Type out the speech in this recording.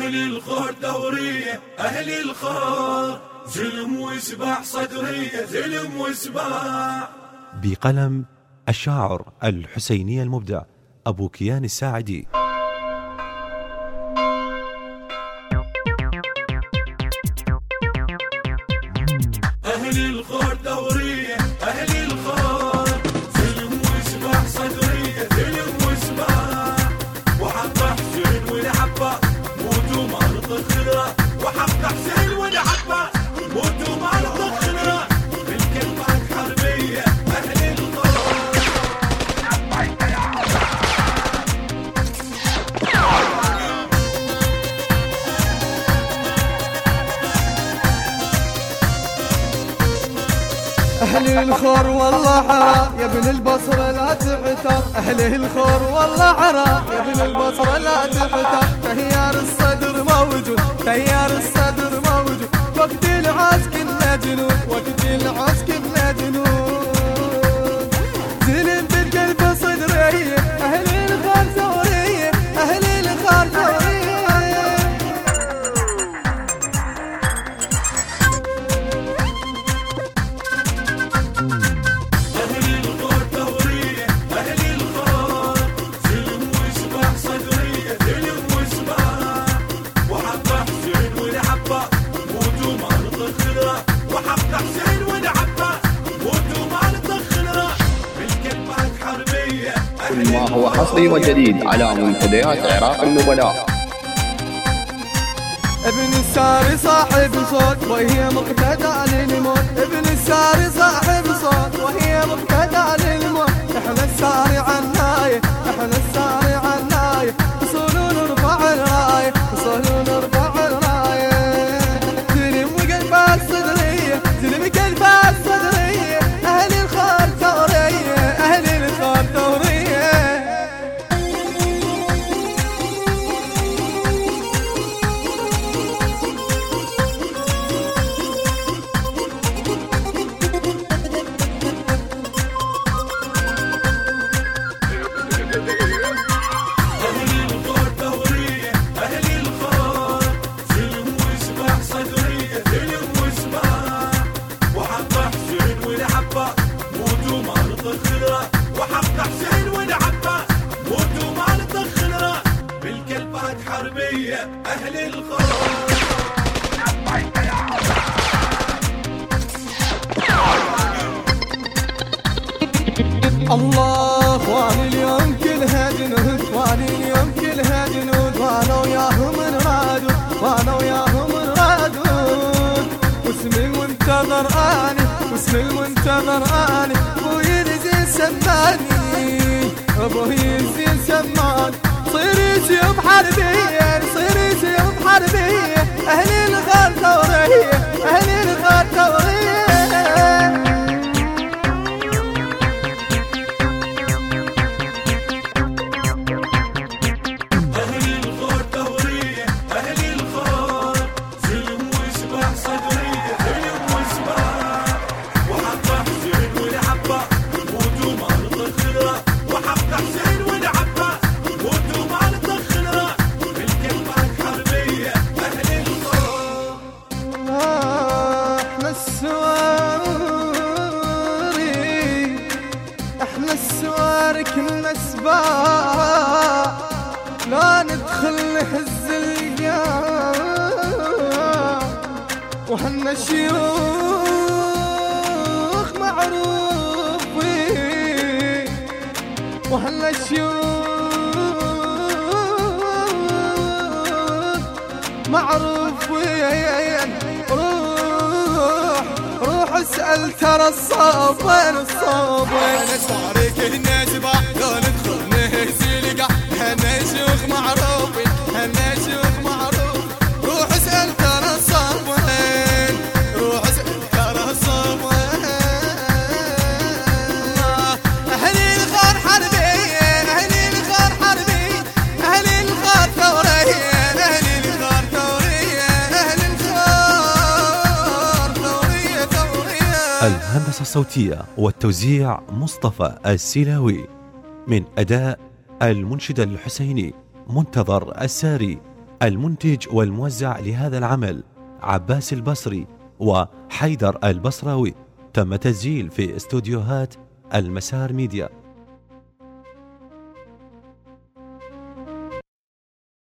أهل الخور ثورية، أهل الخور زلم وسباع صدرية، زلم وسباع. بقلم الشاعر الحسيني المبدع أبو كيان الساعدي. أهل الخور ثورية، أهل الخور زلم وسباع صدرية، زلم وسباع. وحق حسين والعباس موتوا ما نطخنا، وحق حسين والعباس موتوا ما نطخنا. بالكلمات حربية أهل الخور. أهل الخور والله عرا يا ابن البصرة لا تعتر، أهل الخور والله عرا يا ابن البصرة لا تعتر. تيار الصدر موجود، تيار الصدر موجود، وقت العاس كنا جنود، وقت العاس كنا جنود. زلم بالقلب صدرية، أهل الخور ثورية، أهل الخور ثورية. كل ما هو حصري وجديد على منتديات عراق النبلاء. ابن الساري صاحب صوت وهي مقتدى للموت، ابن الساري صاحب صوت وهي مقتدى للموت. احنا الساري عناية، احنا الساري عناية، وصولوا نرفع الراية، وصولوا نرفع الراية. زلم وقلبها الصدرية، زلم قلبها الصدرية، أهل الخور ثورية، أهل الخور ثورية. وحق حسين والعباس موتوا ما نطخنا. بالكلمات حربية أهل الخور. الله واني اليوم كلها جنود، واني اليوم كلها جنود، وانا وياهم نرادود، وانا وياهم نرادود. واسم المنتظر اني، واسم المنتظر اني، ابوي يزين سماني، ابوي يزين سماني. صير سيوف حربية، صير سيوف حربية، اهل الخور ثورية، اهل الخور ثورية. السوار كنا سباع، لا ندخل نهز القاع، وحنا الشيوخ معروفين، وحنا الشيوخ معروفين. روح اسأل ترى الصوب وين الصوب وين. انا صاري كنا سباع، لو ندخل نهز القاع، حنا شيوخ معروفين، حنا شيوخ معروف. روح اسأل ترى الصوب وين، روح اسأل ترى الصوب وين. اهل الخور حربيين، اهل الخور حربيين، اهل الخور ثوريين، اهل الخور ثوريين، اهل الخور ثورية ثورية. الهندسة الصوتية والتوزيع مصطفى السلاوي، من أداء المنشد الحسيني منتظر الساري، المنتج والموزع لهذا العمل عباس البصري وحيدر البصراوي. تم تسجيل في استوديوهات المسار ميديا.